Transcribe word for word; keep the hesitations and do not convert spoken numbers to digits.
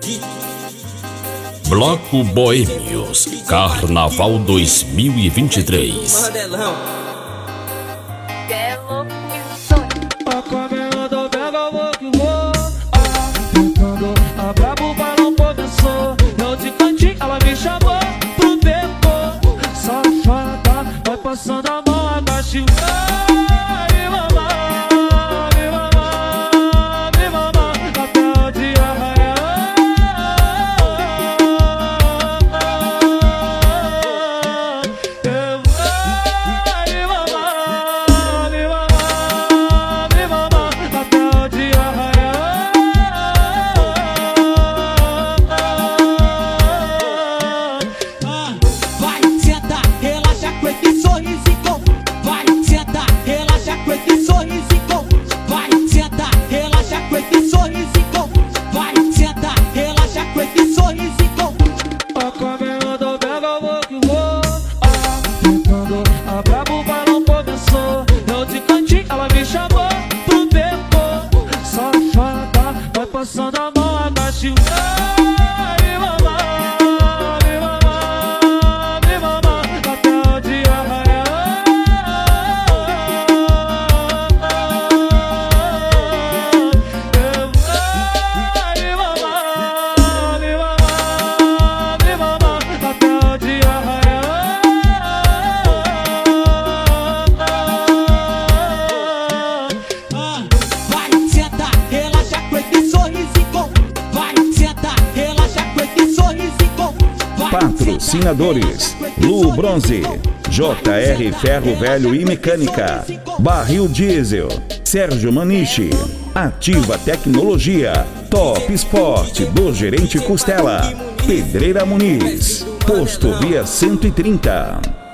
Bloco Boêmios Carnaval dois mil e vinte e três. Mandelão. A caminhada pega o vou que vou. Ah, tentando a brabo, o balão começou. Eu de cantinho, ela me chamou pro beco. Safada, vai passando a mão, agache. Vai, mamar, me mamar, me mamar, até o dia raiar. Eu vou me mamar, me mamar, me mamar, até o dia raiar. Ah, vai, senta, relaxa com esse sorrisinho. Vai, senta, relaxa com esse sorrisinho. Vai, senta, relaxa com esse sorrisinho. Vai, senta, relaxa com esse sorrisinho. A caminhada pega o vou que vou. Ah, tentando a brabo, o balão começou. Eu de cantinho, ela me chamou pro beco. Safada, vai passando a mão, agache. Vai, mamar, me mamar, me mamar, até o dia raiar. Eu vou me mamar, me mamar, me mamar, até o dia raiar. Ah, vai, senta, relaxa com esse sorrisinho. Vai, senta, relaxa com esse sorrisinho. Vai, Patrocinadores: senta, relaxa com esse Lu Bronze, sorrisinho. J R Ferro Velho e Mecânica, Barril Diesel, Sérgio Maniche, Ativa Tecnologia, Top Sport do Gerente Costela, Pedreira Muniz, Posto Via cento e trinta.